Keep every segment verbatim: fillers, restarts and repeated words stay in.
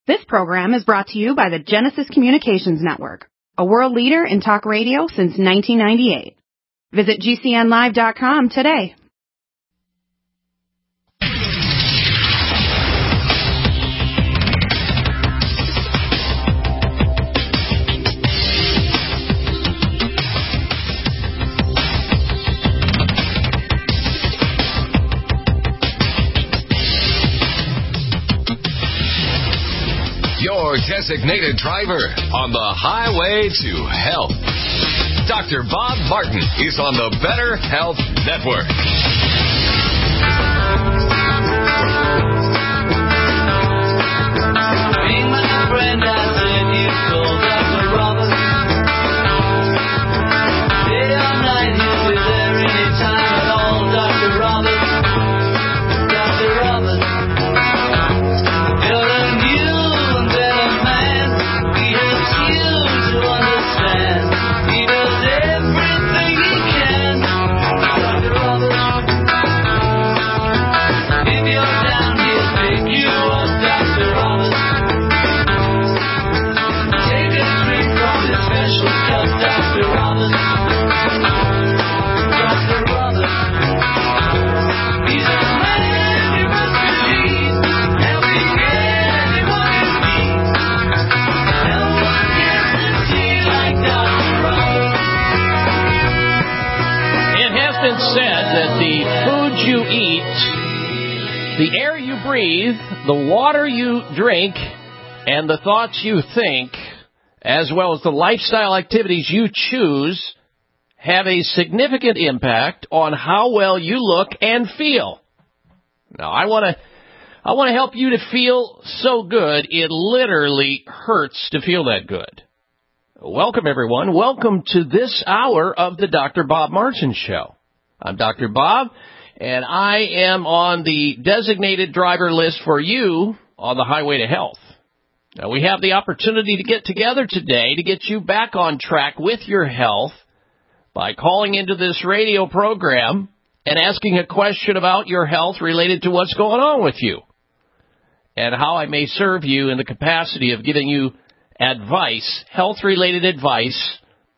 This program is brought to you by the Genesis Communications Network, a world leader in talk radio since nineteen ninety-eight. Visit G C N live dot com today. Your designated driver on the highway to health. Doctor Bob Martin is on the Better Health Network. Being my friend, I said you called Doctor Roberts. Day or night, he'll be there anytime at all. Doctor Roberts, Doctor Roberts. You're a new and better man. He helps you to understand. He does everything he can. Doctor Roberts. If you're down, he'll pick you up. Doctor Roberts. Take a drink from his special cup. Doctor Roberts. Doctor Roberts. He's a man you must believe. Helping anyone in need. No one gets to see like Doctor Roberts. It has been said that the food you eat, the air you breathe, the water you drink, and the thoughts you think, as well as the lifestyle activities you choose, have a significant impact on how well you look and feel. Now, I want to I want to help you to feel so good, it literally hurts to feel that good. Welcome, everyone. Welcome to this hour of the Doctor Bob Martin Show. I'm Doctor Bob, and I am on the designated driver list for you on the highway to health. Now, we have the opportunity to get together today to get you back on track with your health by calling into this radio program and asking a question about your health related to what's going on with you and how I may serve you in the capacity of giving you advice, health-related advice,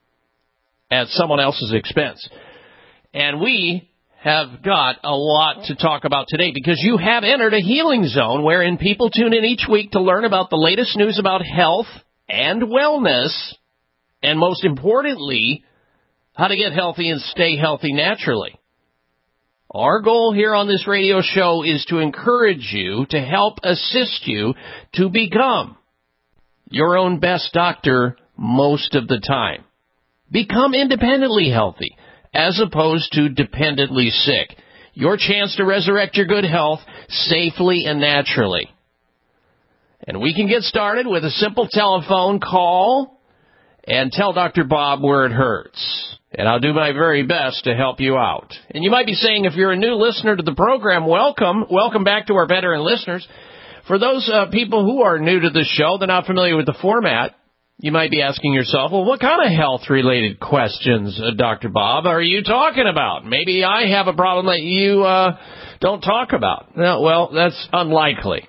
at someone else's expense. And we have got a lot to talk about today because you have entered a healing zone wherein people tune in each week to learn about the latest news about health and wellness, and most importantly, how to get healthy and stay healthy naturally. Our goal here on this radio show is to encourage you, to help assist you to become your own best doctor most of the time. Become independently healthy as opposed to dependently sick. Your chance to resurrect your good health safely and naturally. And we can get started with a simple telephone call and tell Doctor Bob where it hurts. And I'll do my very best to help you out. And you might be saying, if you're a new listener to the program, welcome. Welcome back to our veteran listeners. For those uh, people who are new to the show, they're not familiar with the format, you might be asking yourself, well, what kind of health-related questions, uh, Doctor Bob, are you talking about? Maybe I have a problem that you uh, don't talk about. No, well, that's unlikely.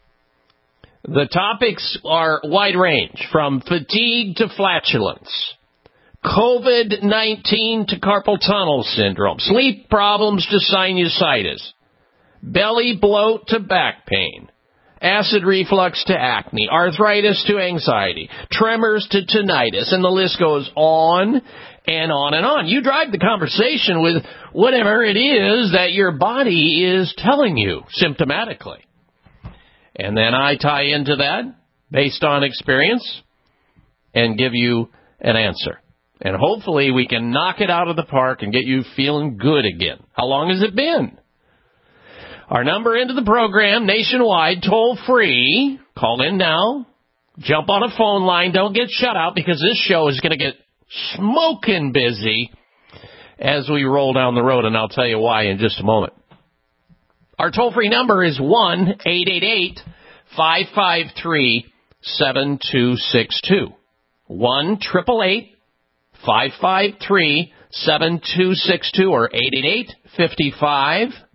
The topics are wide range, from fatigue to flatulence, COVID nineteen to carpal tunnel syndrome, sleep problems to sinusitis, belly bloat to back pain, acid reflux to acne, arthritis to anxiety, tremors to tinnitus, and the list goes on and on and on. You drive the conversation with whatever it is that your body is telling you symptomatically. And then I tie into that based on experience and give you an answer. And hopefully we can knock it out of the park and get you feeling good again. How long has it been? Our number into the program, nationwide, toll-free. Call in now. Jump on a phone line. Don't get shut out because this show is going to get smoking busy as we roll down the road, and I'll tell you why in just a moment. Our toll-free number is one eight eight eight, five five three, seven two six two. one eight eight eight, five five three, seven two six two or eight eight eight, five five,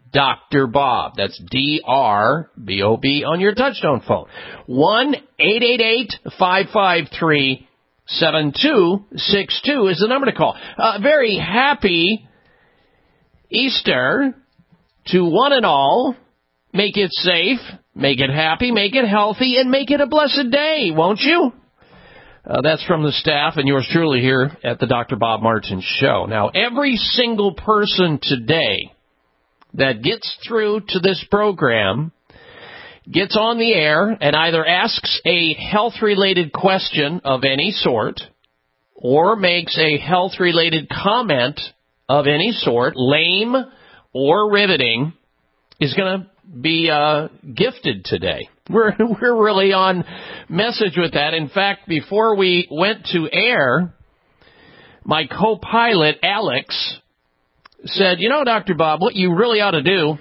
Doctor Bob. That's D R B O B on your touchtone phone. one eight eight eight, five five three, seven two six two is the number to call. Uh, very happy Easter to one and all. Make it safe, make it happy, make it healthy, and make it a blessed day, won't you? Uh, that's from the staff and yours truly here at the Doctor Bob Martin Show. Now, every single person today that gets through to this program gets on the air and either asks a health-related question of any sort or makes a health-related comment of any sort, lame or riveting, is going to be uh, gifted today. We're we're really on message with that. In fact, before we went to air, my co-pilot, Alex, said, you know, Doctor Bob, what you really ought to do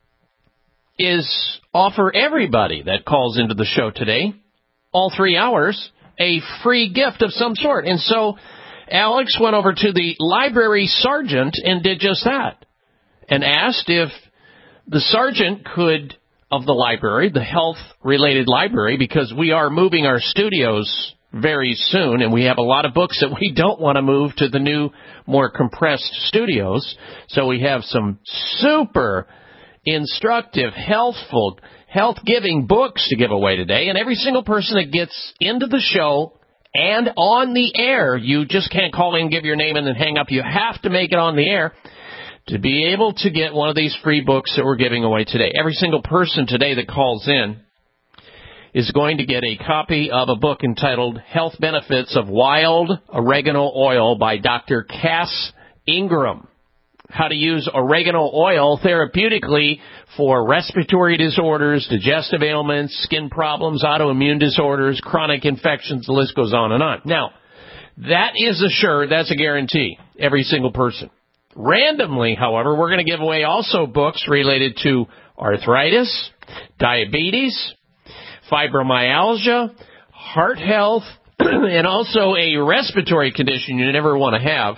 is offer everybody that calls into the show today, all three hours, a free gift of some sort. And so Alex went over to the library sergeant and did just that and asked if the sergeant could, of the library, the health-related library, because we are moving our studios very soon, and we have a lot of books that we don't want to move to the new, more compressed studios. So we have some super instructive, healthful, health-giving books to give away today. And every single person that gets into the show and on the air, you just can't call in, give your name, and then hang up. You have to make it on the air to be able to get one of these free books that we're giving away today. Every single person today that calls in is going to get a copy of a book entitled Health Benefits of Wild Oregano Oil by Doctor Cass Ingram. How to use oregano oil therapeutically for respiratory disorders, digestive ailments, skin problems, autoimmune disorders, chronic infections, the list goes on and on. Now, that is assured, that's a guarantee, every single person. Randomly, however, we're going to give away also books related to arthritis, diabetes, fibromyalgia, heart health, and also a respiratory condition you never want to have,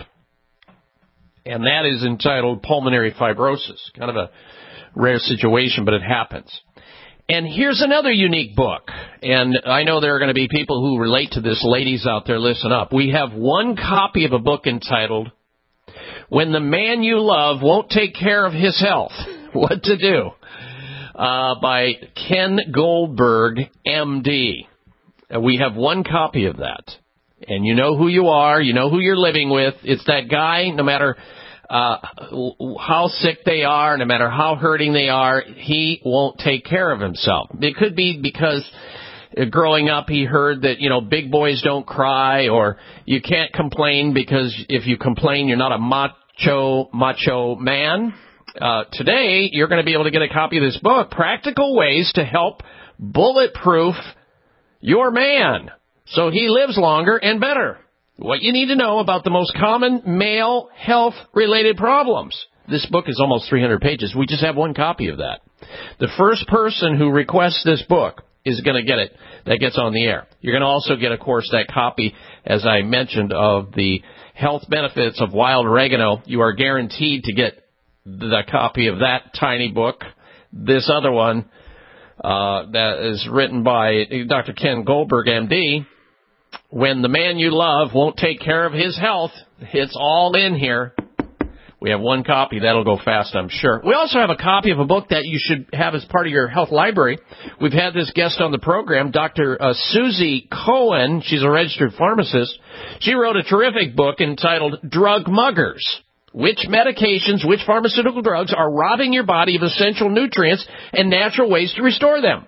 and that is entitled pulmonary fibrosis. Kind of a rare situation, but it happens. And here's another unique book, and I know there are going to be people who relate to this. Ladies out there, listen up. We have one copy of a book entitled When the Man You Love Won't Take Care of His Health, What to Do, uh, by Ken Goldberg, M D. Uh, we have one copy of that. And you know who you are, you know who you're living with. It's that guy, no matter uh, how sick they are, no matter how hurting they are, he won't take care of himself. It could be because growing up, he heard that, you know, big boys don't cry, or you can't complain because if you complain, you're not a macho, macho man. Uh, today, you're going to be able to get a copy of this book, Practical Ways to Help Bulletproof Your Man, so he lives longer and better. What you need to know about the most common male health-related problems. This book is almost three hundred pages. We just have one copy of that. The first person who requests this book is going to get it. That gets on the air. You're going to also get, of course, that copy, as I mentioned, of the Health Benefits of Wild Oregano. You are guaranteed to get the copy of that tiny book. This other one uh, that is written by Doctor Ken Goldberg, M D, When the Man You Love Won't Take Care of His Health. It's all in here. We have one copy. That'll go fast, I'm sure. We also have a copy of a book that you should have as part of your health library. We've had this guest on the program, Doctor Uh, Susie Cohen. She's a registered pharmacist. She wrote a terrific book entitled Drug Muggers. Which medications, which pharmaceutical drugs are robbing your body of essential nutrients and natural ways to restore them?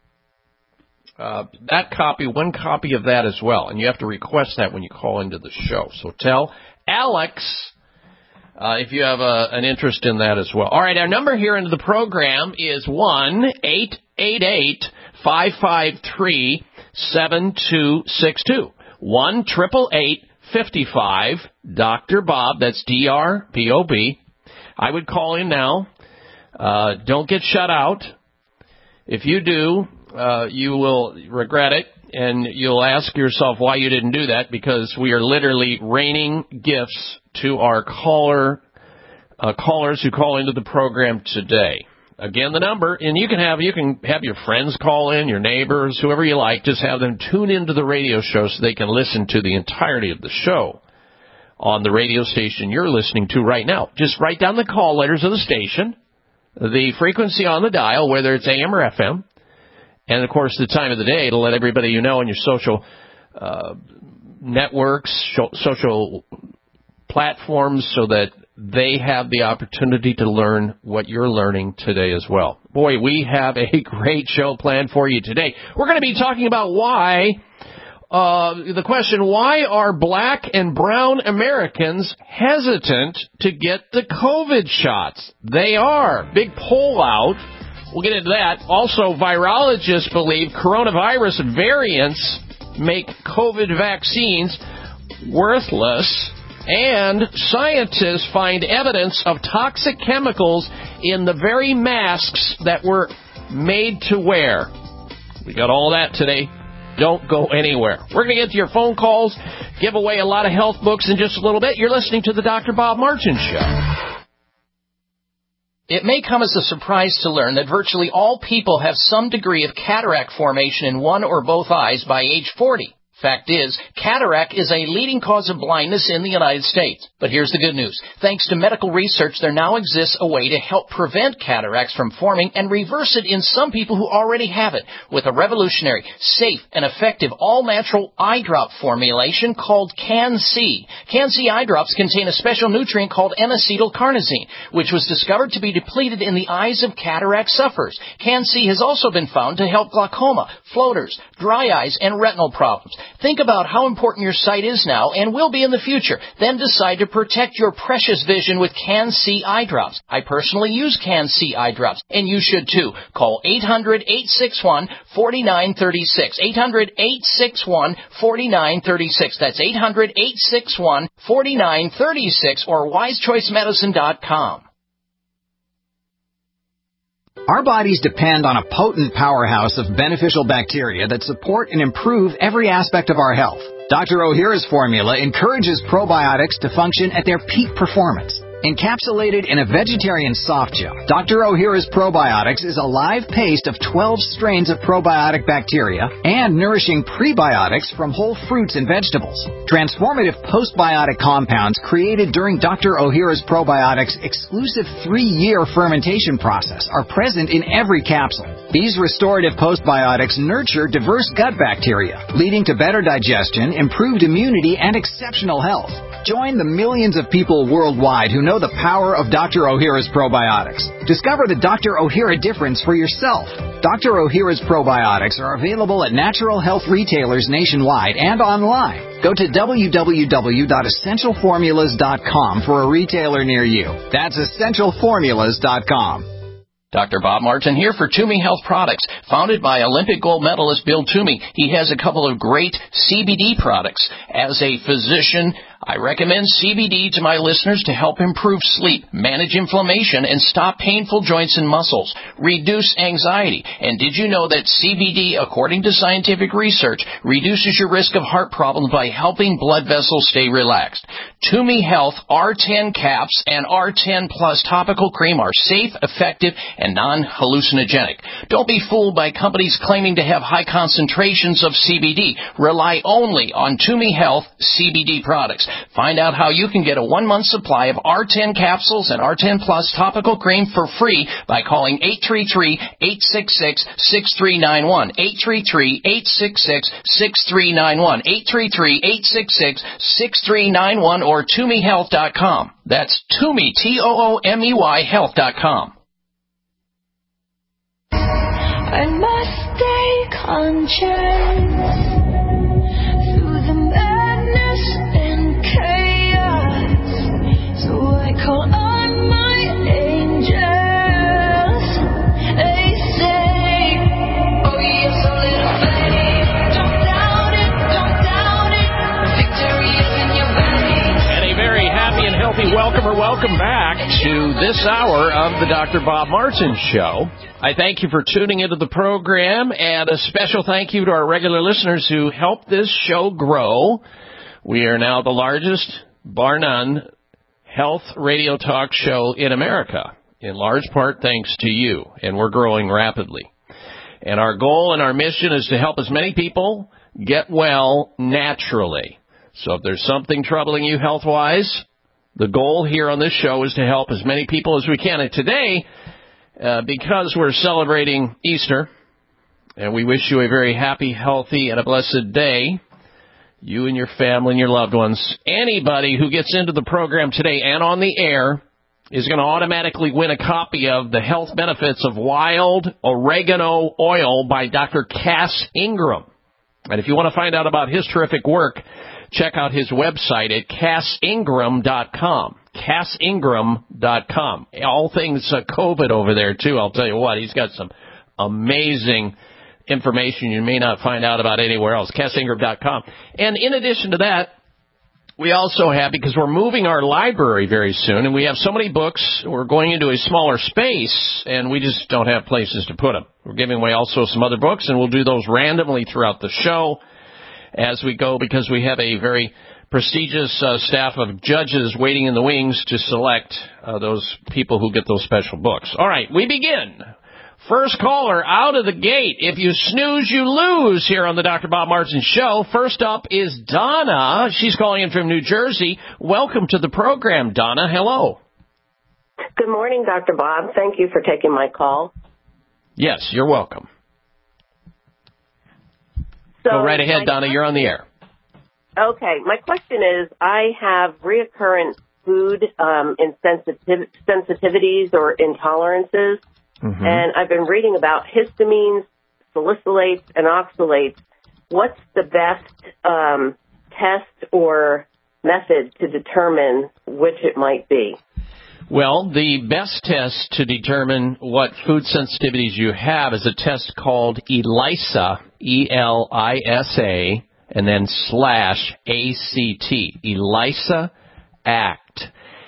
Uh, that copy, one copy of that as well. And you have to request that when you call into the show. So tell Alex uh, if you have uh, an interest in that as well. All right, our number here into the program is one eight eight eight, five five three, seven two six two. one eight eight eight, five five, Doctor Bob. That's D R B O B. I would call in now. Uh, don't get shut out. If you do, uh, you will regret it, and you'll ask yourself why you didn't do that, because we are literally raining gifts to our caller uh, callers who call into the program today. Again, the number, and you can have you can have your friends call in, your neighbors, whoever you like. Just have them tune into the radio show so they can listen to the entirety of the show on the radio station you're listening to right now. Just write down the call letters of the station, the frequency on the dial, whether it's A M or F M, and, of course, the time of the day to let everybody you know on your social uh, networks, social platforms, so that they have the opportunity to learn what you're learning today as well. Boy, we have a great show planned for you today. We're going to be talking about why, uh, the question, why are black and brown Americans hesitant to get the COVID shots? They are. Big poll out. We'll get into that. Also, virologists believe coronavirus variants make COVID vaccines worthless. And scientists find evidence of toxic chemicals in the very masks that were made to wear. We got all that today. Don't go anywhere. We're going to get to your phone calls, give away a lot of health books in just a little bit. You're listening to the Doctor Bob Martin Show. It may come as a surprise to learn that virtually all people have some degree of cataract formation in one or both eyes by age forty. Fact is, cataract is a leading cause of blindness in the United States. But here's the good news. Thanks to medical research, there now exists a way to help prevent cataracts from forming and reverse it in some people who already have it with a revolutionary, safe, and effective all-natural eye drop formulation called Can-C. Can-C eye drops contain a special nutrient called N-acetylcarnosine, which was discovered to be depleted in the eyes of cataract sufferers. Can-C has also been found to help glaucoma, floaters, dry eyes, and retinal problems. Think about how important your sight is now and will be in the future. Then decide to protect your precious vision with Can-C eye drops. I personally use Can-C eye drops, and you should too. Call eight hundred, eight six one, four nine three six. eight hundred, eight six one, four nine three six. That's eight hundred, eight six one, four nine three six or wise choice medicine dot com. Our bodies depend on a potent powerhouse of beneficial bacteria that support and improve every aspect of our health. Doctor Ohhira's formula encourages probiotics to function at their peak performance. Encapsulated in a vegetarian soft gel, Doctor Ohhira's Probiotics is a live paste of twelve strains of probiotic bacteria and nourishing prebiotics from whole fruits and vegetables. Transformative postbiotic compounds created during Doctor Ohhira's Probiotics' exclusive three-year fermentation process are present in every capsule. These restorative postbiotics nurture diverse gut bacteria, leading to better digestion, improved immunity, and exceptional health. Join the millions of people worldwide who know the power of Doctor Ohhira's Probiotics. Discover the Doctor Ohhira difference for yourself. Doctor Ohhira's Probiotics are available at natural health retailers nationwide and online. Go to w w w dot essential formulas dot com for a retailer near you. That's essential formulas dot com. Doctor Bob Martin here for Toomey Health Products. Founded by Olympic gold medalist Bill Toomey, he has a couple of great C B D products. As a physician, I recommend C B D to my listeners to help improve sleep, manage inflammation, and stop painful joints and muscles, reduce anxiety. And did you know that C B D, according to scientific research, reduces your risk of heart problems by helping blood vessels stay relaxed? Toomey Health R ten caps and R ten plus topical cream are safe, effective, and non-hallucinogenic. Don't be fooled by companies claiming to have high concentrations of C B D. Rely only on Toomey Health C B D products. Find out how you can get a one-month supply of R ten capsules and R ten plus topical cream for free by calling eight three three, eight six six, six three nine one. eight three three, eight six six, six three nine one. eight three three, eight six six, six three nine one or toomey health dot com. That's Toomey, T O O M E Y, health dot com. I must stay conscious through the madness and chaos. So I call on my angels. They say, oh yes, a little faith. Don't doubt it, don't doubt it. Victory is in your veins. And a very happy and healthy welcome or welcome back to this hour of the Doctor Bob Martin Show. I thank you for tuning into the program, and a special thank you to our regular listeners who help this show grow. We are now the largest, bar none, health radio talk show in America, in large part thanks to you, and we're growing rapidly. And our goal and our mission is to help as many people get well naturally. So if there's something troubling you health-wise, the goal here on this show is to help as many people as we can. And today, uh, because we're celebrating Easter, and we wish you a very happy, healthy, and a blessed day, you and your family and your loved ones, anybody who gets into the program today and on the air is going to automatically win a copy of The Health Benefits of Wild Oregano Oil by Doctor Cass Ingram. And if you want to find out about his terrific work, check out his website at cass ingram dot com. cass ingram dot com. All things uh, COVID over there, too. I'll tell you what, he's got some amazing information you may not find out about anywhere else. cass ingram dot com. And in addition to that, we also have, because we're moving our library very soon, and we have so many books, we're going into a smaller space, and we just don't have places to put them. We're giving away also some other books, and we'll do those randomly throughout the show as we go, because we have a very prestigious uh, staff of judges waiting in the wings to select uh, those people who get those special books. All right, we begin. First caller out of the gate. If you snooze, you lose here on the Doctor Bob Martin Show. First up is Donna. She's calling in from New Jersey. Welcome to the program, Donna. Hello. Good morning, Doctor Bob. Thank you for taking my call. Yes, you're welcome. So Go right ahead, Donna. You're on the air. Okay. My question is, I have reoccurrent food um, insensitiv- sensitivities or intolerances. Mm-hmm. And I've been reading about histamines, salicylates, and oxalates. What's the best um, test or method to determine which it might be? Well, the best test to determine what food sensitivities you have is a test called ELISA, E L I S A, and then slash A C T, ELISA ACT.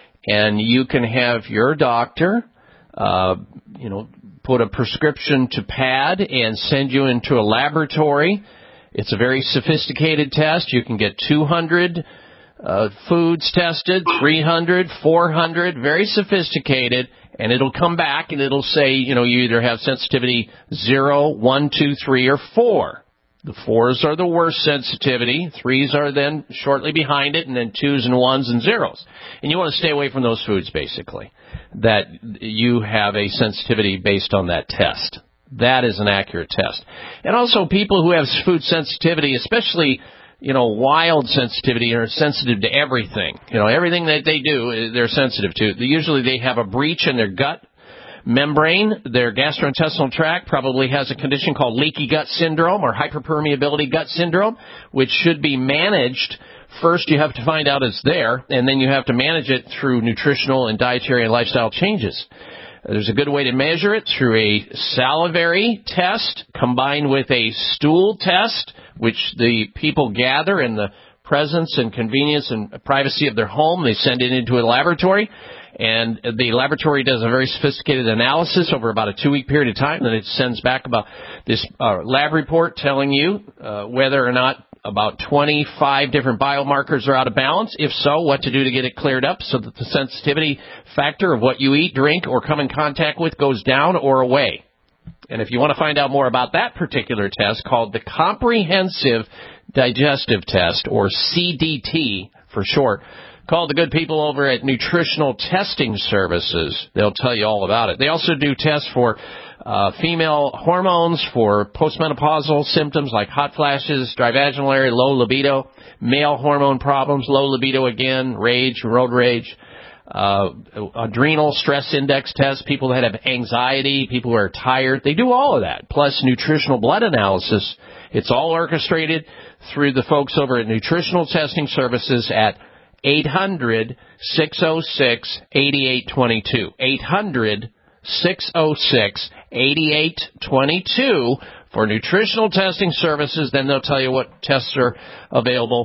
And you can have your doctor Uh, you know, put a prescription to pad and send you into a laboratory. It's a very sophisticated test. You can get two hundred uh, foods tested, three hundred, four hundred, very sophisticated, and it'll come back and it'll say, you know, you either have sensitivity zero, one, two, three, or four. The fours are the worst sensitivity. Threes are then shortly behind it, and then twos and ones and zeros. And you want to stay away from those foods, basically, that you have a sensitivity based on that test. That is an accurate test. And also people who have food sensitivity, especially, you know, wild sensitivity, are sensitive to everything. You know, everything that they do, they're sensitive to. Usually they have a breach in their gut membrane. Their gastrointestinal tract probably has a condition called leaky gut syndrome or hyperpermeability gut syndrome, which should be managed. First, you have to find out it's there, and then you have to manage it through nutritional and dietary and lifestyle changes. There's a good way to measure it through a salivary test combined with a stool test, which the people gather in the presence and convenience and privacy of their home. They send it into a laboratory, and the laboratory does a very sophisticated analysis over about a two-week period of time, and it sends back about this uh, lab report telling you uh, whether or not about twenty-five different biomarkers are out of balance. If so, what to do to get it cleared up so that the sensitivity factor of what you eat, drink, or come in contact with goes down or away. And if you want to find out more about that particular test, called the Comprehensive Digestive Test, or C D T for short, call the good people over at Nutritional Testing Services. They'll tell you all about it. They also do tests for uh, female hormones, for postmenopausal symptoms like hot flashes, dry vaginal area, low libido, male hormone problems, low libido again, rage, road rage, uh, adrenal stress index tests, people that have anxiety, people who are tired. They do all of that, plus nutritional blood analysis. It's all orchestrated through the folks over at Nutritional Testing Services at eight hundred, six oh six, eight eight two two. eight hundred, six oh six, eight eight two two for nutritional testing services. Then they'll tell you what tests are available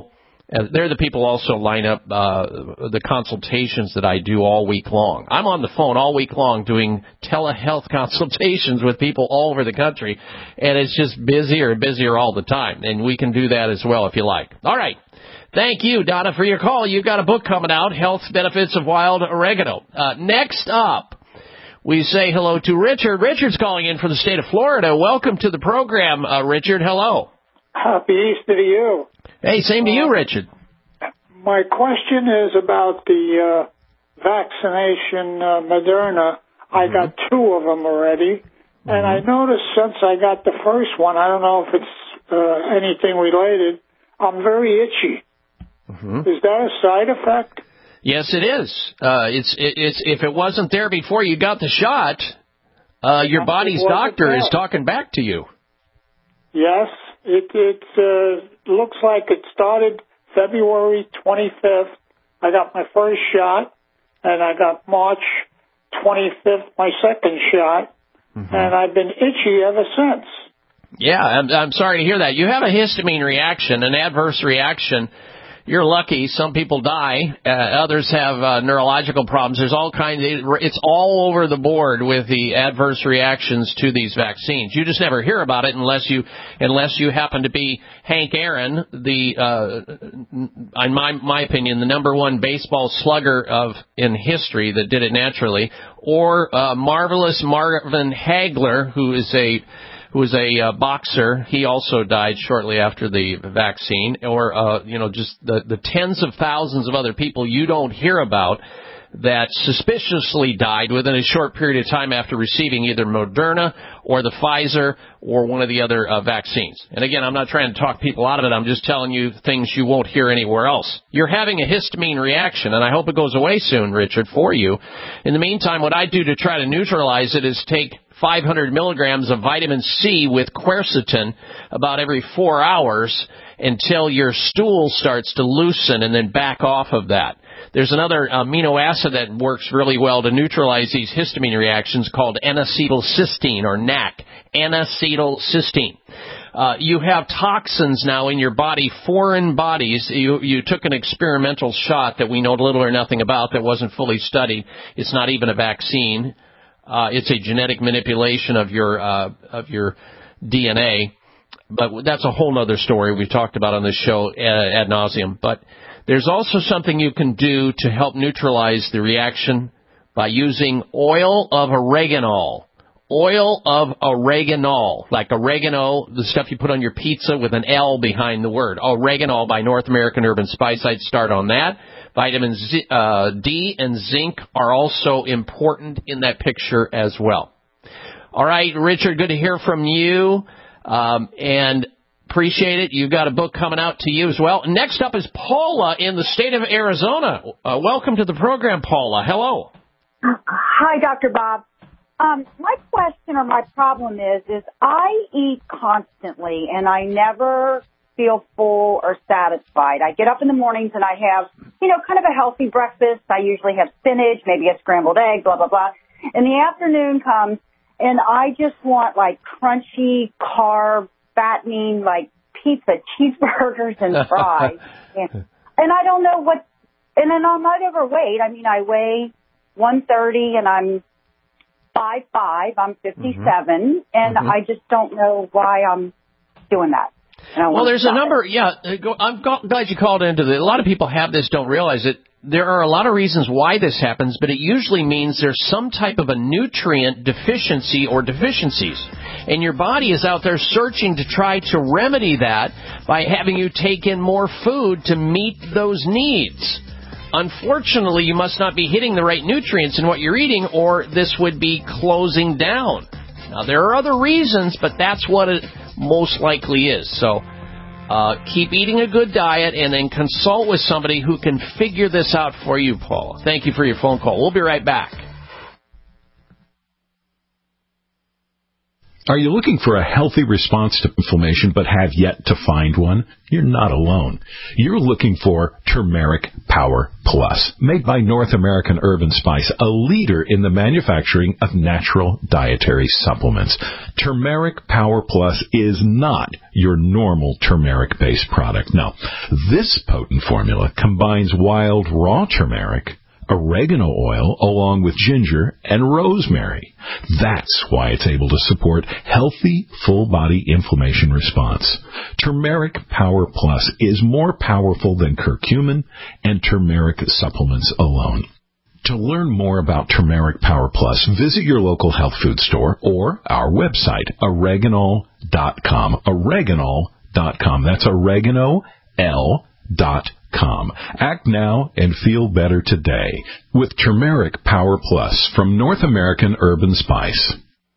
And they're the people also line up uh, the consultations that I do all week long. I'm on the phone all week long doing telehealth consultations with people all over the country, and it's just busier and busier all the time. And we can do that as well if you like. All right. Thank you, Donna, for your call. You've got a book coming out, Health Benefits of Wild Oregano. Uh, next up, we say hello to Richard. Richard's calling in from the state of Florida. Welcome to the program, uh, Richard. Hello. Happy Easter to you. Hey, same to you, Richard. My question is about the uh, vaccination, uh, Moderna. Mm-hmm. I got two of them already, mm-hmm. and I noticed since I got the first one, I don't know if it's uh, anything related, I'm very itchy. Mm-hmm. Is that a side effect? Yes, it is. Uh, it's it, it's if it wasn't there before you got the shot, uh, your body's doctor is talking back to you. Yes, it it uh, looks like it started February twenty-fifth. I got my first shot, and I got March twenty-fifth my second shot, mm-hmm. and I've been itchy ever since. Yeah, I'm, I'm sorry to hear that. You have a histamine reaction, an adverse reaction. You're lucky. Some people die. Uh, others have uh, neurological problems. There's all kinds of, it's all over the board with the adverse reactions to these vaccines. You just never hear about it unless you, unless you happen to be Hank Aaron, the, uh, in my, my opinion, the number one baseball slugger of, in history that did it naturally, or, uh, marvelous Marvin Hagler, who is a, who was a uh, boxer. He also died shortly after the vaccine, or, uh, you know, just the, the tens of thousands of other people you don't hear about that suspiciously died within a short period of time after receiving either Moderna or the Pfizer or one of the other uh, vaccines. And again, I'm not trying to talk people out of it. I'm just telling you things you won't hear anywhere else. You're having a histamine reaction, and I hope it goes away soon, Richard, for you. In the meantime, what I do to try to neutralize it is take five hundred milligrams of vitamin C with quercetin about every four hours until your stool starts to loosen, and then back off of that. There's another amino acid that works really well to neutralize these histamine reactions called N-acetylcysteine, or N A C, N-acetylcysteine. Uh, you have toxins now in your body, foreign bodies. You, you took an experimental shot that we know little or nothing about that wasn't fully studied. It's not even a vaccine. Uh, it's a genetic manipulation of your uh, of your D N A, but that's a whole other story we've talked about on this show ad, ad nauseum. But there's also something you can do to help neutralize the reaction by using oil of oregano. Oil of oregano, like oregano, the stuff you put on your pizza with an L behind the word. Oregano by North American Herb and Spice. I'd start on that. Vitamin Z, uh, D and zinc are also important in that picture as well. All right, Richard, good to hear from you, um, and appreciate it. You've got a book coming out to you as well. Next up is Paula in the state of Arizona. Uh, welcome to the program, Paula. Hello. Hi, Doctor Bob. Um, my question or my problem is, is I eat constantly and I never feel full or satisfied. I get up in the mornings and I have, you know, kind of a healthy breakfast. I usually have spinach, maybe a scrambled egg, blah, blah, blah. And the afternoon comes and I just want like crunchy, carb, fattening, like pizza, cheeseburgers and fries. and, and I don't know what, and then I'm not overweight. I mean, I weigh one thirty and I'm five five, I'm fifty-seven, mm-hmm. and mm-hmm. I just don't know why I'm doing that. Well, there's a number, it. yeah, I'm glad you called into it. A lot of people have this, don't realize it. There are a lot of reasons why this happens, but it usually means there's some type of a nutrient deficiency or deficiencies. And your body is out there searching to try to remedy that by having you take in more food to meet those needs. Unfortunately, you must not be hitting the right nutrients in what you're eating, or this would be closing down. Now, there are other reasons, but that's what it most likely is. So uh, keep eating a good diet and then consult with somebody who can figure this out for you, Paul. Thank you for your phone call. We'll be right back. Are you looking for a healthy response to inflammation but have yet to find one? You're not alone. You're looking for Turmeric Power Plus, made by North American Herb and Spice, a leader in the manufacturing of natural dietary supplements. Turmeric Power Plus is not your normal turmeric-based product. No, this potent formula combines wild raw turmeric, oregano oil, along with ginger and rosemary. That's why it's able to support healthy, full-body inflammation response. Turmeric Power Plus is more powerful than curcumin and turmeric supplements alone. To learn more about Turmeric Power Plus, visit your local health food store or our website, oreganol dot com. oreganol dot com. That's oregano l dot com. Act now and feel better today with Turmeric Power Plus from North American Herb and Spice.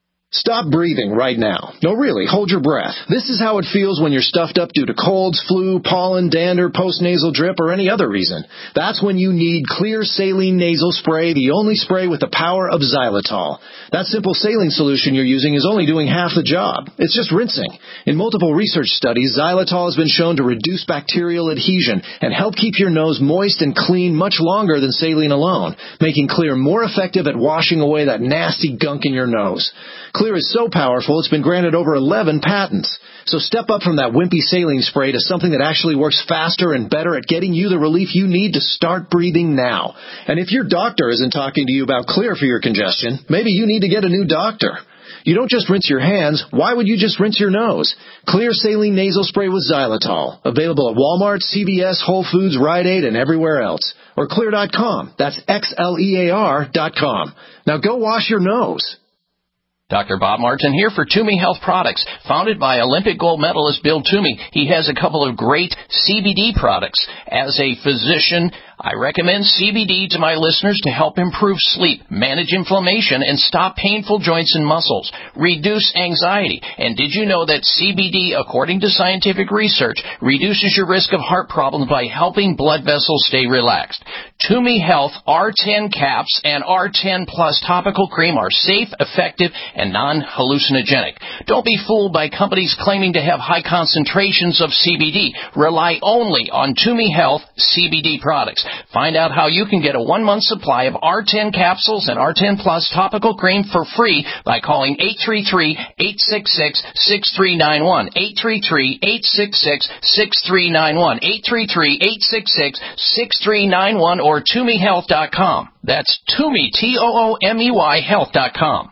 Stop breathing right now. No, really, hold your breath. This is how it feels when you're stuffed up due to colds, flu, pollen, dander, postnasal drip, or any other reason. That's when you need Clear Saline Nasal Spray, the only spray with the power of xylitol. That simple saline solution you're using is only doing half the job. It's just rinsing. In multiple research studies, xylitol has been shown to reduce bacterial adhesion and help keep your nose moist and clean much longer than saline alone, making Clear more effective at washing away that nasty gunk in your nose. Clear is so powerful, it's been granted over eleven patents. So step up from that wimpy saline spray to something that actually works faster and better at getting you the relief you need to start breathing now. And if your doctor isn't talking to you about Clear for your congestion, maybe you need to get a new doctor. You don't just rinse your hands. Why would you just rinse your nose? Clear Saline Nasal Spray with xylitol. Available at Walmart, C V S, Whole Foods, Rite Aid, and everywhere else. Or clear dot com. That's X L E A R dot com. Now go wash your nose. Doctor Bob Martin here for Toomey Health Products. Founded by Olympic gold medalist Bill Toomey, he has a couple of great C B D products. As a physician, I recommend C B D to my listeners to help improve sleep, manage inflammation, and stop painful joints and muscles, reduce anxiety. And did you know that C B D, according to scientific research, reduces your risk of heart problems by helping blood vessels stay relaxed? Toomey Health R ten caps and R ten plus topical cream are safe, effective, and non-hallucinogenic. Don't be fooled by companies claiming to have high concentrations of C B D. Rely only on Toomey Health C B D products. Find out how you can get a one-month supply of R ten capsules and R ten plus topical cream for free by calling eight three three, eight six six, six three nine one, eight three three, eight six six, six three nine one, eight three three, eight six six, six three nine one, or Toomey Health dot com. That's Toomey, T O O M E Y, health dot com.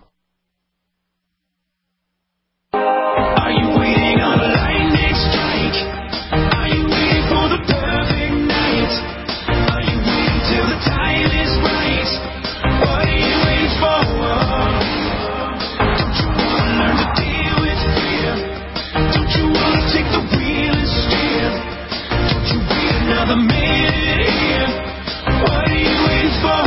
Are you waiting on a lightning strike? Are you waiting for the perfect night? Are you waiting till the time is right? What are you waiting for? Don't you want to learn to deal with fear? Don't you want to take the wheel and steer? Don't you wait another minute here? What are you waiting for?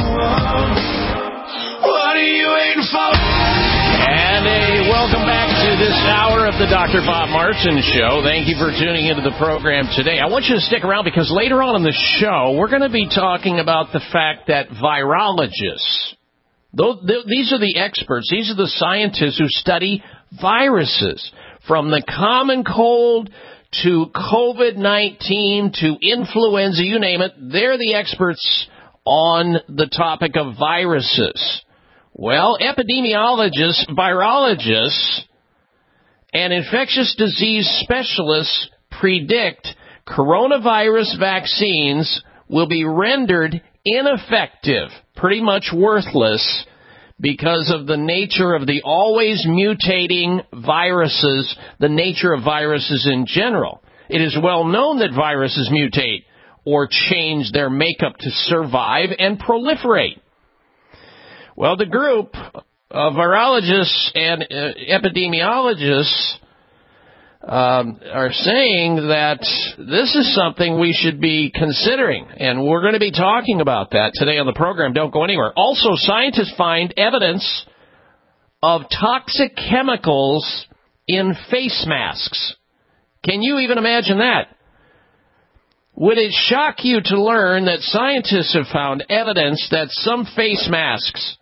What are you waiting for? And a welcome back to this hour of the Doctor Bob Martin Show. Thank you for tuning into the program today. I want you to stick around because later on in the show, we're going to be talking about the fact that virologists, though, these are the experts, these are the scientists who study viruses, from the common cold to COVID nineteen to influenza, you name it. They're the experts on the topic of viruses. Well, epidemiologists, virologists, and infectious disease specialists predict coronavirus vaccines will be rendered ineffective, pretty much worthless, because of the nature of the always mutating viruses, the nature of viruses in general. It is well known that viruses mutate or change their makeup to survive and proliferate. Well, the group of virologists and uh, epidemiologists um, are saying that this is something we should be considering, and we're going to be talking about that today on the program. Don't go anywhere. Also, scientists find evidence of toxic chemicals in face masks. Can you even imagine that? Would it shock you to learn that scientists have found evidence that some face masks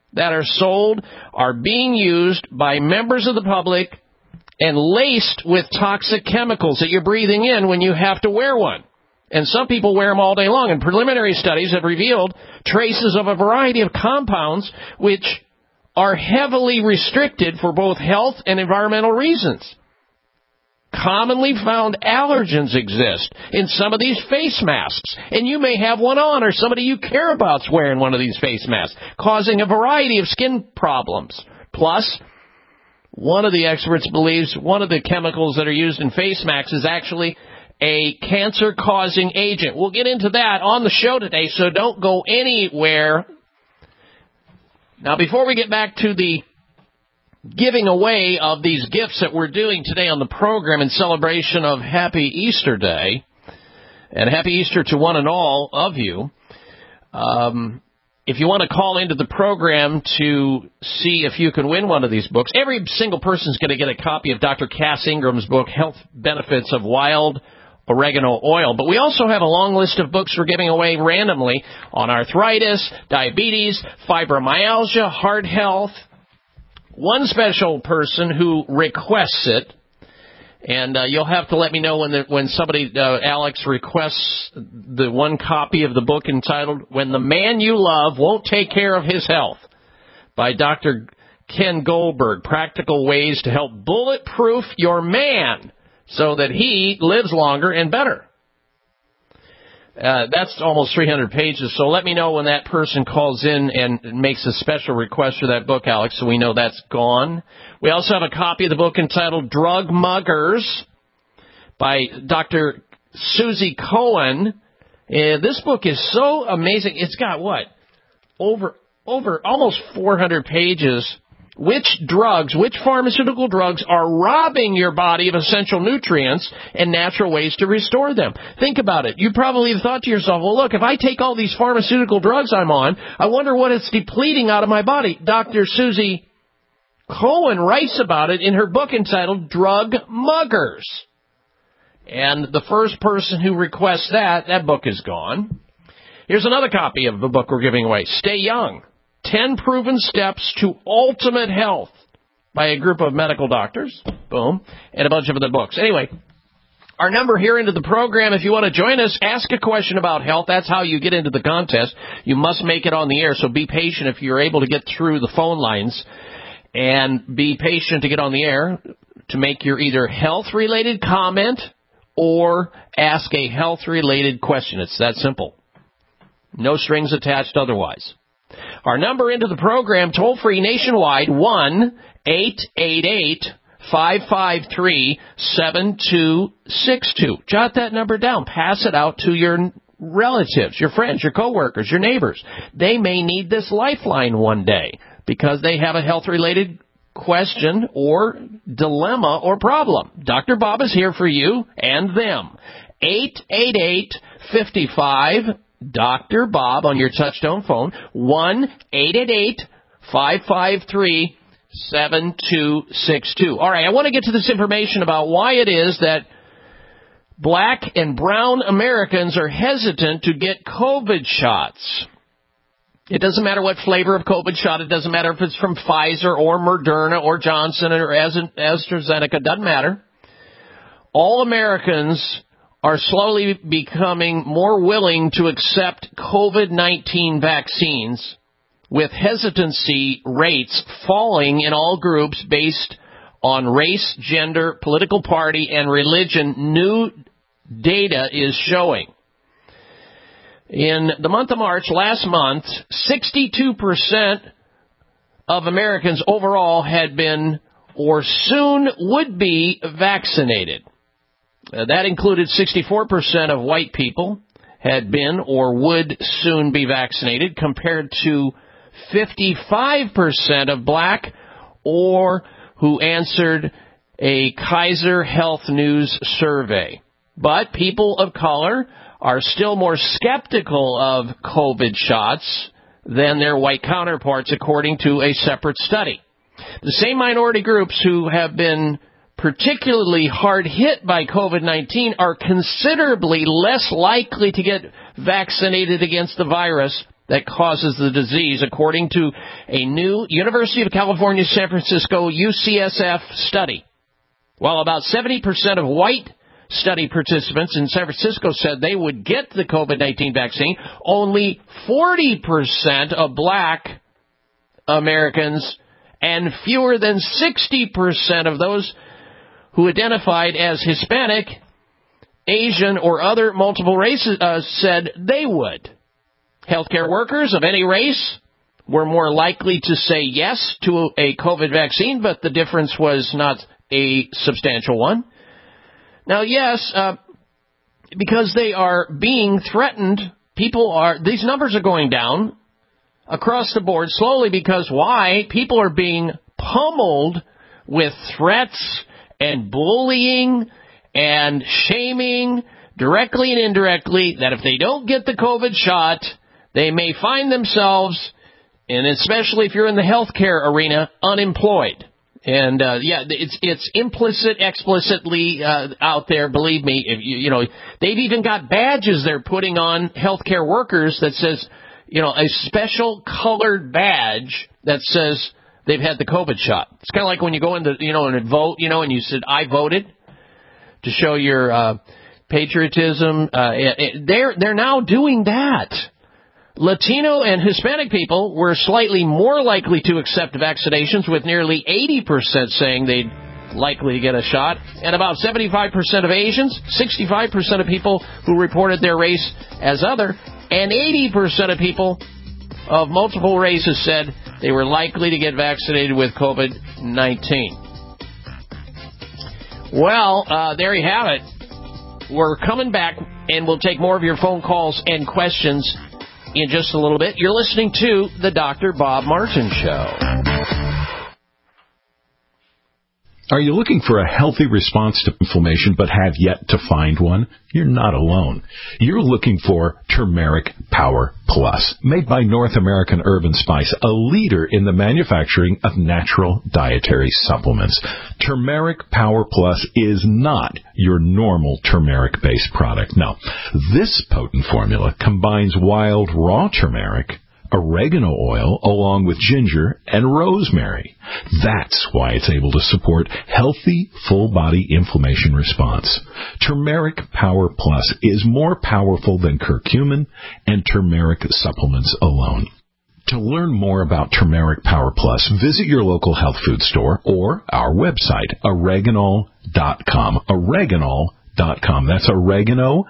that are sold are being used by members of the public and laced with toxic chemicals that you're breathing in when you have to wear one. And some people wear them all day long. And preliminary studies have revealed traces of a variety of compounds which are heavily restricted for both health and environmental reasons. Commonly found allergens exist in some of these face masks, and you may have one on, or somebody you care about's wearing one of these face masks, causing a variety of skin problems. Plus, one of the experts believes one of the chemicals that are used in face masks is actually a cancer-causing agent. We'll get into that on the show today, so don't go anywhere. Now, before we get back to the giving away of these gifts that we're doing today on the program in celebration of Happy Easter Day, and Happy Easter to one and all of you, um, if you want to call into the program to see if you can win one of these books, every single person is going to get a copy of Doctor Cass Ingram's book, Health Benefits of Wild Oregano Oil. But we also have a long list of books we're giving away randomly on arthritis, diabetes, fibromyalgia, heart health. One special person who requests it, and uh, you'll have to let me know when the, when somebody, uh, Alex, requests the one copy of the book entitled When the Man You Love Won't Take Care of His Health by Doctor Ken Goldberg, Practical Ways to Help Bulletproof Your Man so that he lives longer and better. Uh, that's almost three hundred pages, so let me know when that person calls in and makes a special request for that book, Alex, so we know that's gone. We also have a copy of the book entitled Drug Muggers by Doctor Susie Cohen. Uh, this book is so amazing. It's got, what, over over almost four hundred pages. Which drugs, which pharmaceutical drugs are robbing your body of essential nutrients and natural ways to restore them? Think about it. You probably have thought to yourself, well, look, if I take all these pharmaceutical drugs I'm on, I wonder what it's depleting out of my body. Doctor Susie Cohen writes about it in her book entitled Drug Muggers. And the first person who requests that, that book is gone. Here's another copy of the book we're giving away, Stay Young. Ten Proven Steps to Ultimate Health by a group of medical doctors. Boom. And a bunch of other books. Anyway, our number here into the program, if you want to join us, ask a question about health. That's how you get into the contest. You must make it on the air, so be patient if you're able to get through the phone lines. And be patient to get on the air to make your either health-related comment or ask a health-related question. It's that simple. No strings attached otherwise. Our number into the program, toll-free nationwide, one eight eight eight, five five three, seven two six two. Jot that number down. Pass it out to your relatives, your friends, your coworkers, your neighbors. They may need this lifeline one day because they have a health-related question or dilemma or problem. Doctor Bob is here for you and them. eight eight eight, five five Doctor Bob on your touchtone phone, one eight eight eight, five five three, seven two six two. All right, I want to get to this information about why it is that black and brown Americans are hesitant to get COVID shots. It doesn't matter what flavor of COVID shot. It doesn't matter if it's from Pfizer or Moderna or Johnson or AstraZeneca. It doesn't matter. All Americans are slowly becoming more willing to accept COVID nineteen vaccines, with hesitancy rates falling in all groups based on race, gender, political party, and religion, new data is showing. In the month of March, last month, sixty-two percent of Americans overall had been or soon would be vaccinated. Uh, that included sixty-four percent of white people had been or would soon be vaccinated, compared to fifty-five percent of black or who answered a Kaiser Health News survey. But people of color are still more skeptical of COVID shots than their white counterparts, according to a separate study. The same minority groups who have been particularly hard hit by COVID nineteen are considerably less likely to get vaccinated against the virus that causes the disease, according to a new University of California, San Francisco, U C S F study. While about seventy percent of white study participants in San Francisco said they would get the COVID nineteen vaccine, only forty percent of black Americans and fewer than sixty percent of those who identified as Hispanic, Asian, or other multiple races uh, said they would. Healthcare workers of any race were more likely to say yes to a COVID vaccine, but the difference was not a substantial one. Now, yes, uh, because they are being threatened, people are, these numbers are going down across the board slowly because why? People are being pummeled with threats and bullying and shaming directly and indirectly that if they don't get the COVID shot, they may find themselves, and especially if you're in the healthcare arena, unemployed. And, uh, yeah, it's, it's implicit, explicitly, uh, out there, believe me. If you, you know, they've even got badges they're putting on healthcare workers that says, you know, a special colored badge that says they've had the COVID shot. It's kind of like when you go in the, you know, and vote, you know, and you said, I voted, to show your, uh, patriotism. Uh, it, they're, they're now doing that. Latino and Hispanic people were slightly more likely to accept vaccinations, with nearly eighty percent saying they'd likely to get a shot, and about seventy-five percent of Asians, sixty-five percent of people who reported their race as other, and eighty percent of people of multiple races said they were likely to get vaccinated with COVID nineteen. Well, uh, there you have it. We're coming back, and we'll take more of your phone calls and questions in just a little bit. You're listening to the Doctor Bob Martin Show. Are you looking for a healthy response to inflammation but have yet to find one? You're not alone. You're looking for Turmeric Power Plus, made by North American Herb and Spice, a leader in the manufacturing of natural dietary supplements. Turmeric Power Plus is not your normal turmeric-based product. No, this potent formula combines wild raw turmeric, oregano oil, along with ginger and rosemary. That's why it's able to support healthy, full-body inflammation response. Turmeric Power Plus is more powerful than curcumin and turmeric supplements alone. To learn more about Turmeric Power Plus, visit your local health food store or our website, oreganol dot com. oreganol dot com. That's oregano,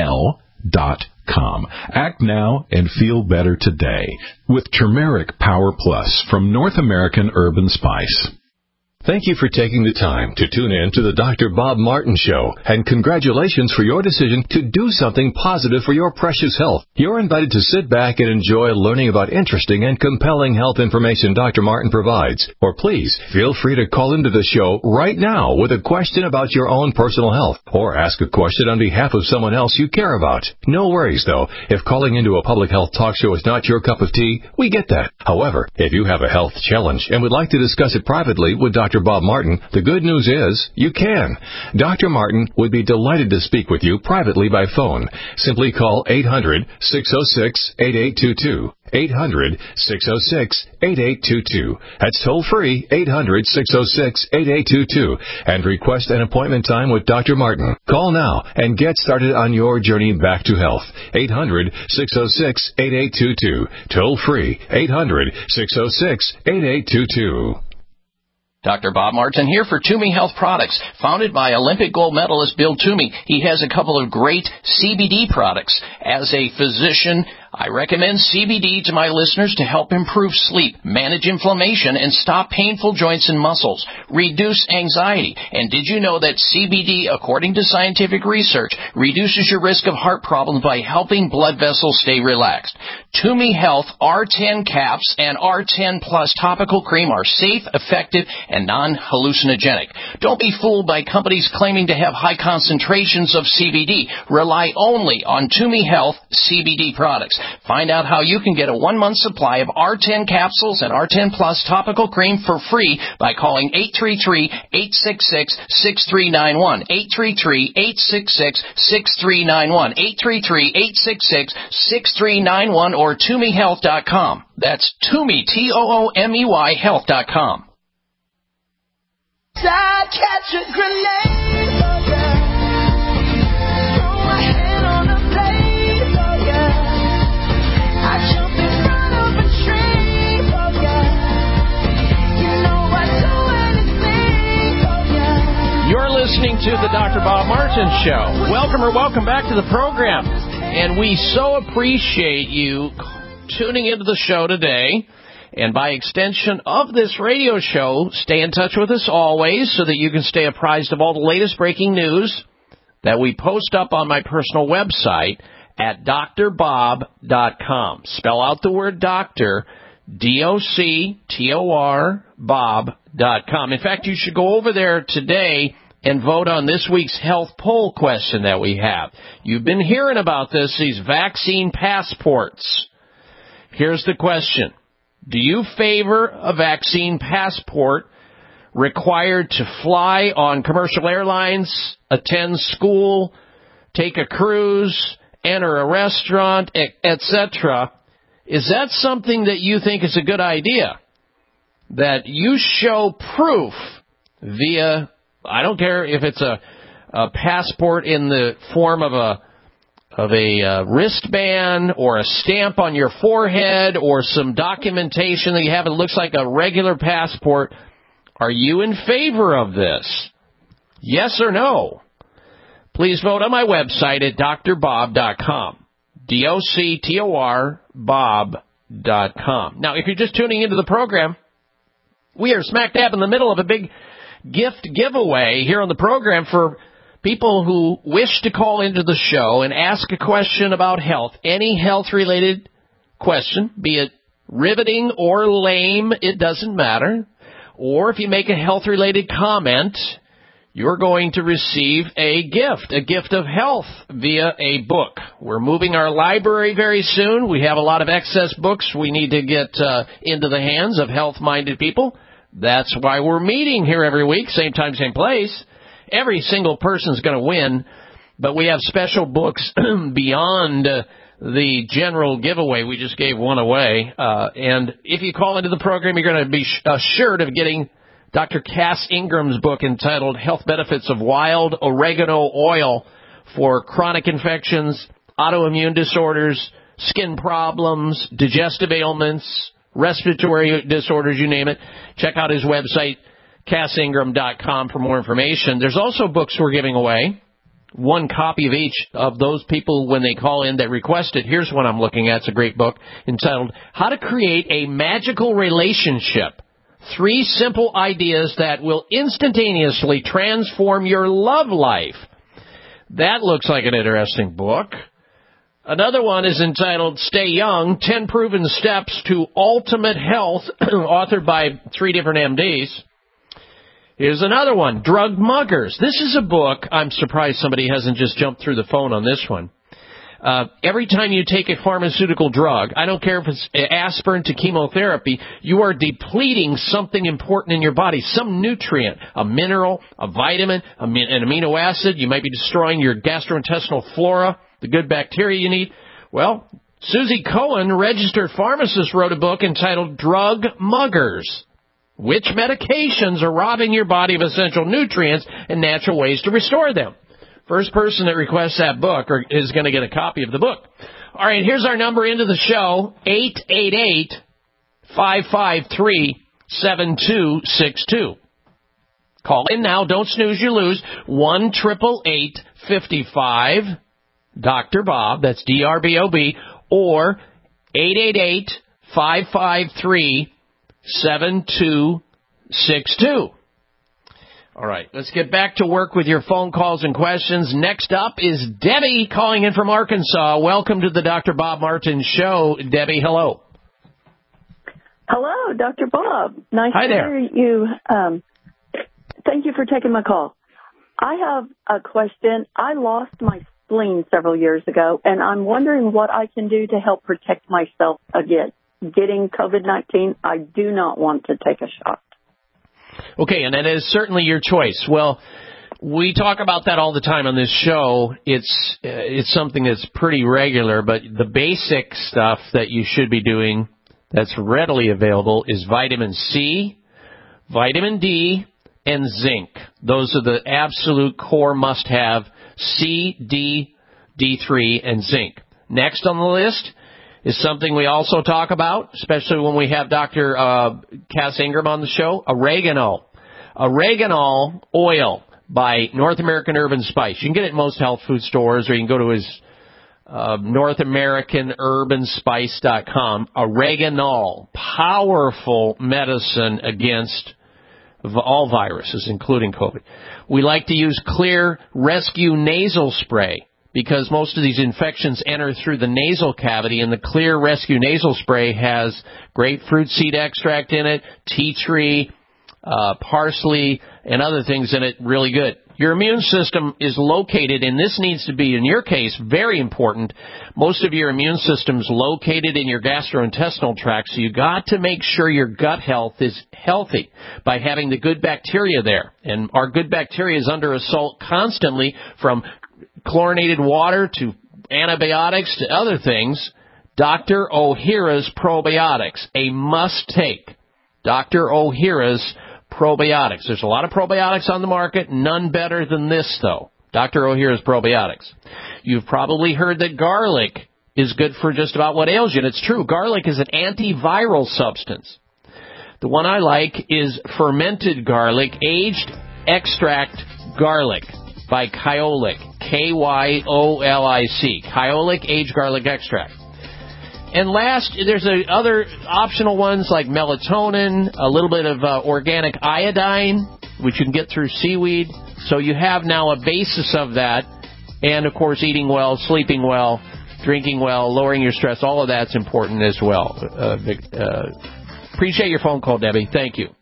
L dot com. Act now and feel better today with Turmeric Power Plus from North American Herb and Spice. Thank you for taking the time to tune in to the Doctor Bob Martin Show, and congratulations for your decision to do something positive for your precious health. You're invited to sit back and enjoy learning about interesting and compelling health information Doctor Martin provides. Or please, feel free to call into the show right now with a question about your own personal health, or ask a question on behalf of someone else you care about. No worries, though. If calling into a public health talk show is not your cup of tea, we get that. However, if you have a health challenge and would like to discuss it privately with Doctor Doctor Bob Martin, the good news is you can. Doctor Martin would be delighted to speak with you privately by phone. Simply call eight hundred, six oh six, eight eight two two. eight hundred, six oh six, eight eight two two. That's toll free, eight hundred, six oh six, eight eight two two. And request an appointment time with Doctor Martin. Call now and get started on your journey back to health. eight hundred, six oh six, eight eight two two. Toll free, eight hundred, six oh six, eight eight two two. Doctor Bob Martin here for Toomey Health Products. Founded by Olympic gold medalist Bill Toomey, he has a couple of great C B D products. As a physician, I recommend C B D to my listeners to help improve sleep, manage inflammation, and stop painful joints and muscles, reduce anxiety. And did you know that C B D, according to scientific research, reduces your risk of heart problems by helping blood vessels stay relaxed? Toomey Health R ten caps and R ten Plus topical cream are safe, effective, and non-hallucinogenic. Don't be fooled by companies claiming to have high concentrations of C B D. Rely only on Toomey Health C B D products. Find out how you can get a one-month supply of R ten capsules and R ten Plus topical cream for free by calling eight three three, eight six six, six three nine one. eight three three, eight six six, six three nine one. eight three three, eight six six, six three nine one or toomey health dot com. That's Toomey, T O O M E Y, health dot com. I'd catch a grenade for ya. Throw my hand on a blade for ya. I'd jump in front of a tree for ya. You know I'd do anything for ya. You're listening to the Doctor Bob Martin Show. Welcome or welcome back to the program. And we so appreciate you tuning into the show today. And by extension of this radio show, stay in touch with us always so that you can stay apprised of all the latest breaking news that we post up on my personal website at D R bob dot com. Spell out the word doctor, D O C T O R, bob dot com. In fact, you should go over there today and vote on this week's health poll question that we have. You've been hearing about this, these vaccine passports. Here's the question. Do you favor a vaccine passport required to fly on commercial airlines, attend school, take a cruise, enter a restaurant, et cetera? Is that something that you think is a good idea? That you show proof via, I don't care if it's a, a passport in the form of a of a uh, wristband or a stamp on your forehead or some documentation that you have that looks like a regular passport. Are you in favor of this? Yes or no? Please vote on my website at D R bob dot com. D O C T O R, bob dot com. Now, if you're just tuning into the program, we are smack dab in the middle of a big gift giveaway here on the program for people who wish to call into the show and ask a question about health, any health-related question, be it riveting or lame, it doesn't matter. Or if you make a health-related comment, you're going to receive a gift, a gift of health via a book. We're moving our library very soon. We have a lot of excess books we need to get uh, into the hands of health-minded people. That's why we're meeting here every week, same time, same place. Every single person's going to win, but we have special books beyond uh, the general giveaway. We just gave one away. Uh, and if you call into the program, you're going to be sh- assured of getting Doctor Cass Ingram's book entitled Health Benefits of Wild Oregano Oil for Chronic Infections, Autoimmune Disorders, Skin Problems, Digestive Ailments, Respiratory Disorders, you name it. Check out his website, cass ingram dot com, for more information. There's also books we're giving away, one copy of each of those people when they call in that request it. Here's one I'm looking at. It's a great book entitled How to Create a Magical Relationship. Three simple ideas that will instantaneously transform your love life. That looks like an interesting book. Another one is entitled Stay Young, ten Proven Steps to Ultimate Health, authored by three different M Ds. Here's another one, Drug Muggers. This is a book. I'm surprised somebody hasn't just jumped through the phone on this one. Uh, every time you take a pharmaceutical drug, I don't care if it's aspirin to chemotherapy, you are depleting something important in your body, some nutrient, a mineral, a vitamin, a, an amino acid. You might be destroying your gastrointestinal flora, the good bacteria you need. Well, Susie Cohen, registered pharmacist, wrote a book entitled Drug Muggers. Which medications are robbing your body of essential nutrients and natural ways to restore them? First person that requests that book is going to get a copy of the book. All right, here's our number into the show, eight eight eight, five five three, seven two six two. Call in now. Don't snooze, you lose. one eight eight eight, five five, Doctor Bob, that's D R B O B, or eight eight eight, five five three, seven two six two. All right, let's get back to work with your phone calls and questions. Next up is Debbie calling in from Arkansas. Welcome to the Doctor Bob Martin Show. Debbie, hello. Hello, Doctor Bob. Nice Hi to there. hear you. Um, thank you for taking my call. I have a question. I lost my spleen several years ago, and I'm wondering what I can do to help protect myself against getting COVID nineteen. I do not want to take a shot. Okay, and that is certainly your choice. Well, we talk about that all the time on this show. It's uh, it's something that's pretty regular, but the basic stuff that you should be doing that's readily available is vitamin C, vitamin D, and zinc. Those are the absolute core must-have: C, D, D three, and zinc. Next on the list is something we also talk about, especially when we have Doctor Uh, Cass Ingram on the show, oregano. Oregano oil by North American Herb and Spice. You can get it in most health food stores, or you can go to his uh, North American Herb and Spice dot com. Oregano, powerful medicine against all viruses, including COVID. We like to use Clear Rescue Nasal Spray, because most of these infections enter through the nasal cavity, and the Clear Rescue Nasal Spray has grapefruit seed extract in it, tea tree, uh, parsley, and other things in it, really good. Your immune system is located, and this needs to be, in your case, very important. Most of your immune system's located in your gastrointestinal tract, so you got to make sure your gut health is healthy by having the good bacteria there. And our good bacteria is under assault constantly, from chlorinated water to antibiotics to other things. Doctor Ohhira's Probiotics, a must-take. Doctor Ohhira's Probiotics. There's a lot of probiotics on the market, none better than this, though. Doctor Ohhira's Probiotics. You've probably heard that garlic is good for just about what ails you, and it's true. Garlic is an antiviral substance. The one I like is fermented garlic, aged extract garlic by Kyolic, K Y O L I C, Kyolic aged garlic extract. And last, there's a, other optional ones like melatonin, a little bit of uh, organic iodine, which you can get through seaweed. So you have now a basis of that. And, of course, eating well, sleeping well, drinking well, lowering your stress, all of that's important as well. Uh, uh, appreciate your phone call, Debbie. Thank you.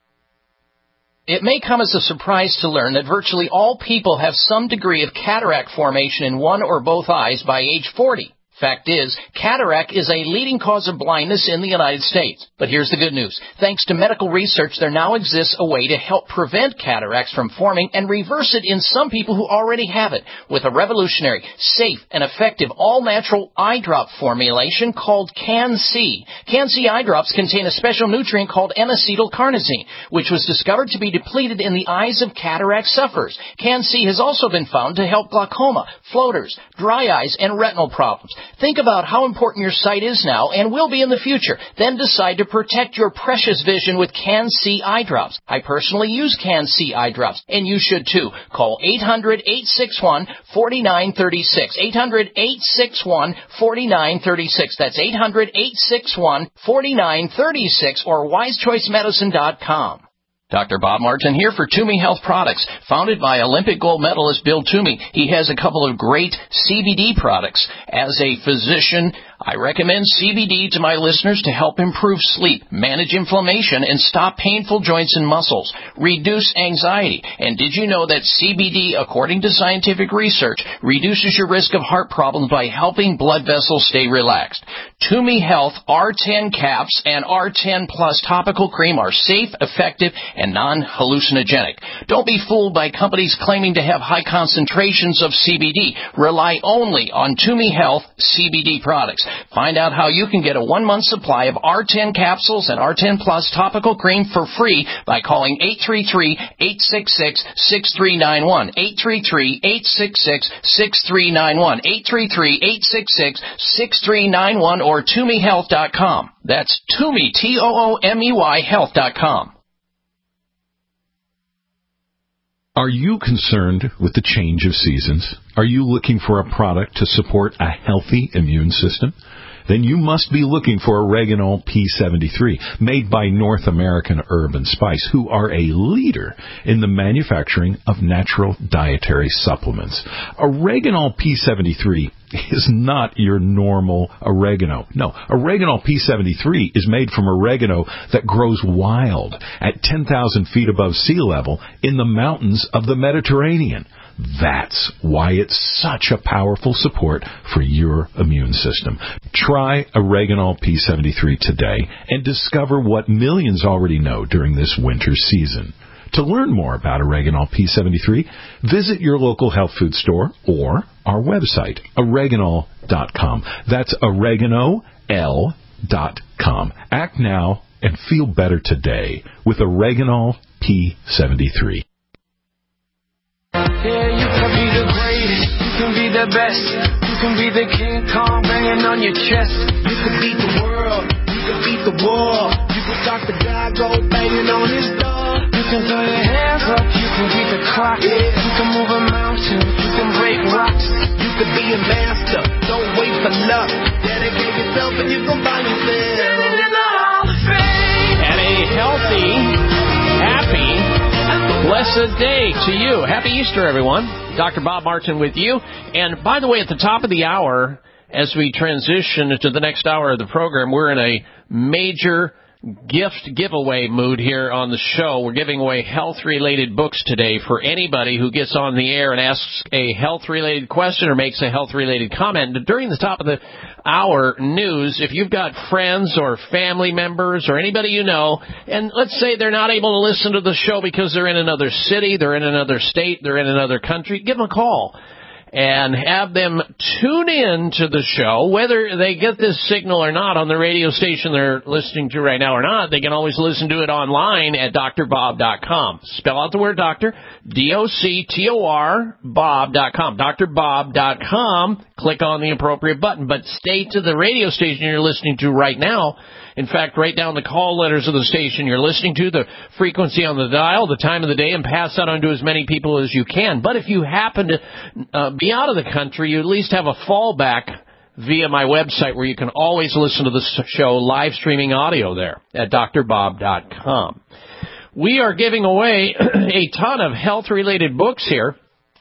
It may come as a surprise to learn that virtually all people have some degree of cataract formation in one or both eyes by age forty. Fact is, cataract is a leading cause of blindness in the United States. But here's the good news. Thanks to medical research, there now exists a way to help prevent cataracts from forming and reverse it in some people who already have it with a revolutionary, safe, and effective all-natural eye drop formulation called Can-C. Can-C eye drops contain a special nutrient called N-acetylcarnosine, which was discovered to be depleted in the eyes of cataract sufferers. Can-C has also been found to help glaucoma, floaters, dry eyes, and retinal problems. Think about how important your sight is now and will be in the future. Then decide to protect your precious vision with Can-C eye drops. I personally use Can-C eye drops, and you should too. Call eight hundred, eight six one, four nine three six. eight hundred, eight six one, four nine three six. That's eight hundred, eight six one, four nine three six or wise choice medicine dot com. Doctor Bob Martin here for Toomey Health Products. Founded by Olympic gold medalist Bill Toomey, he has a couple of great C B D products. As a physician, I recommend C B D to my listeners to help improve sleep, manage inflammation, and stop painful joints and muscles, reduce anxiety. And did you know that C B D, according to scientific research, reduces your risk of heart problems by helping blood vessels stay relaxed? Toomey Health R ten caps and R ten Plus topical cream are safe, effective, and non-hallucinogenic. Don't be fooled by companies claiming to have high concentrations of C B D. Rely only on Toomey Health C B D products. Find out how you can get a one-month supply of R ten capsules and R ten Plus topical cream for free by calling eight three three, eight six six, six three nine one. eight three three, eight six six, six three nine one. eight three three, eight six six, six three nine one or Toomey Health dot com. That's Toomey, T O O M E Y, health dot com. Are you concerned with the change of seasons? Are you looking for a product to support a healthy immune system? Then you must be looking for Oregano P seventy-three, made by North American Herb and Spice, who are a leader in the manufacturing of natural dietary supplements. Oregano P seventy-three is not your normal oregano. No, Oregano P seventy-three is made from oregano that grows wild at ten thousand feet above sea level in the mountains of the Mediterranean. That's why it's such a powerful support for your immune system. Try Oreganol P seventy-three today and discover what millions already know during this winter season. To learn more about Oreganol P seventy-three, visit your local health food store or our website, oreganol dot com. That's oregano l dot com. Act now and feel better today with Oreganol P seventy-three. Yeah, you can be the greatest, you can be the best, you can be the King Kong banging on your chest. You can beat the world, you can beat the war, you can stop the guy go banging on his door. You can throw your hands up, you can beat the clock, yeah. You can move a mountain, you can break rocks, you can be a master, don't wait for luck. Dedicate yourself and you can find yourself in the Hall of Fame. And a healthy, happy, blessed day to you. Happy Easter, everyone. Doctor Bob Martin with you. And by the way, at the top of the hour, as we transition to the next hour of the program, we're in a major gift giveaway mood here on the show. We're giving away health-related books today for anybody who gets on the air and asks a health-related question or makes a health-related comment. During the top of the hour news, if you've got friends or family members or anybody you know, and let's say they're not able to listen to the show because they're in another city, they're in another state, they're in another country, give them a call and have them tune in to the show, whether they get this signal or not on the radio station they're listening to right now or not. They can always listen to it online at D R bob dot com. Spell out the word doctor, D O C T O R, Bob dot com, D R bob dot com. Click on the appropriate button, but stay to the radio station you're listening to right now. In fact, write down the call letters of the station you're listening to, the frequency on the dial, the time of the day, and pass that on to as many people as you can. But if you happen to uh, be out of the country, you at least have a fallback via my website where you can always listen to the show live streaming audio there at D R bob dot com. We are giving away a ton of health-related books here,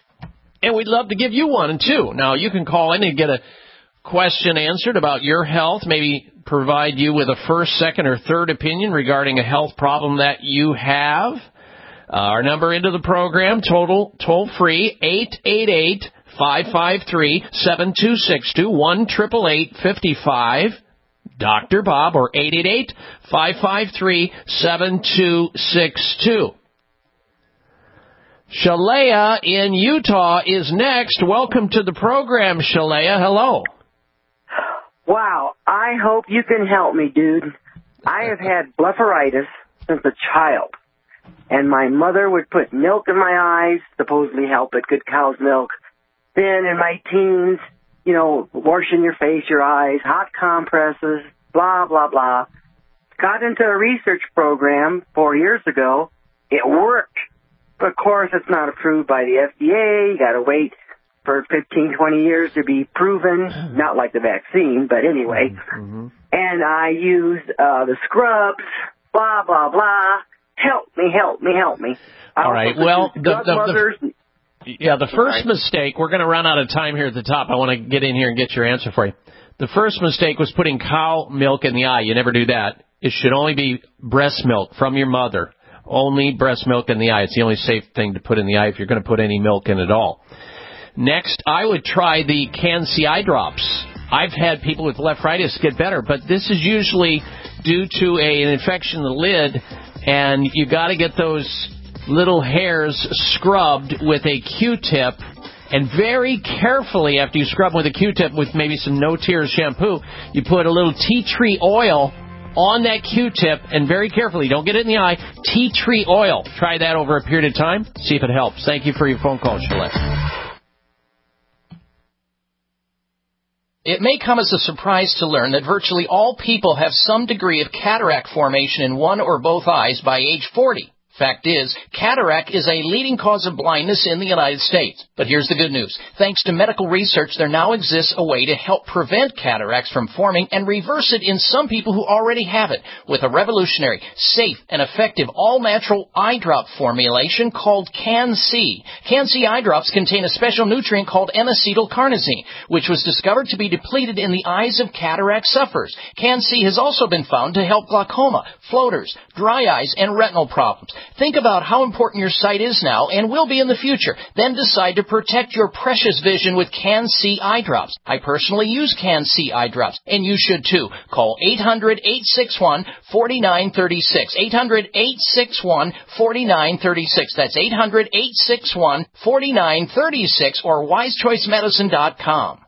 and we'd love to give you one, too. Now, you can call in and get a question answered about your health, maybe provide you with a first, second, or third opinion regarding a health problem that you have. Uh, our number into the program, total toll free, eight eight eight, five five three, seven two six two, one eight eight eight, five five, Doctor Bob, or eight eight eight, five five three, seven two six two. Shalea in Utah is next. Welcome to the program, Shalea. Hello. Wow, I hope you can help me, dude. I have had blepharitis since a child, and my mother would put milk in my eyes, supposedly help it, good cow's milk. Then in my teens, you know, washing your face, your eyes, hot compresses, blah, blah, blah. Got into a research program four years ago. It worked. But, of course, it's not approved by the F D A. You got to wait for fifteen, twenty years to be proven, not like the vaccine, but anyway. Mm-hmm. And I used uh, the scrubs, blah, blah, blah. Help me, help me, help me. All right, well, the, the, the, yeah, the first mistake, we're going to run out of time here at the top. I want to get in here and get your answer for you. The first mistake was putting cow milk in the eye. You never do that. It should only be breast milk from your mother. Only breast milk in the eye. It's the only safe thing to put in the eye if you're going to put any milk in at all. Next, I would try the Can-C eye drops. I've had people with blepharitis get better, but this is usually due to a, an infection in the lid, and you got to get those little hairs scrubbed with a Q-tip, and very carefully, after you scrub them with a Q-tip with maybe some no-tears shampoo, you put a little tea tree oil on that Q-tip, and very carefully, don't get it in the eye, tea tree oil. Try that over a period of time. See if it helps. Thank you for your phone call, Shalette. It may come as a surprise to learn that virtually all people have some degree of cataract formation in one or both eyes by age forty. Fact is, cataract is a leading cause of blindness in the United States. But here's the good news. Thanks to medical research, there now exists a way to help prevent cataracts from forming and reverse it in some people who already have it with a revolutionary, safe, and effective all-natural eye drop formulation called Can-C. Can-C eye drops contain a special nutrient called N-acetylcarnosine, which was discovered to be depleted in the eyes of cataract sufferers. Can-C has also been found to help glaucoma, floaters, dry eyes, and retinal problems. Think about how important your sight is now and will be in the future. Then decide to protect your precious vision with Can-C eye drops. I personally use Can-C eye drops, and you should too. Call eight hundred, eight six one, four nine three six. eight hundred, eight six one, four nine three six. That's eight hundred, eight six one, four nine three six or wise choice medicine dot com.